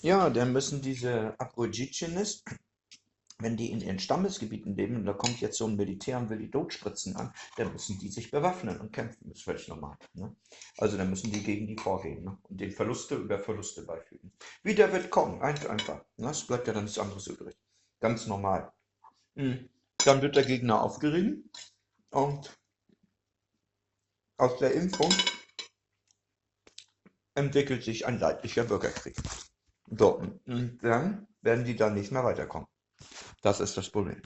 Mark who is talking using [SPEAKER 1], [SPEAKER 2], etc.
[SPEAKER 1] Ja, dann müssen diese Aborigines, wenn die in ihren Stammesgebieten leben und da kommt jetzt so ein Militär und will die totspritzen an, dann müssen die sich bewaffnen und kämpfen. Das ist völlig normal. Ne? Also dann müssen die gegen die vorgehen, ne? Und den Verluste über Verluste beifügen. Wie der wird kommen, einfach. Ne? Es bleibt ja dann nichts anderes übrig. Ganz normal. Mhm. Dann wird der Gegner aufgerieben und aus der Impfung entwickelt sich ein leidlicher Bürgerkrieg. So, und dann werden die da nicht mehr weiterkommen. Das ist das Problem.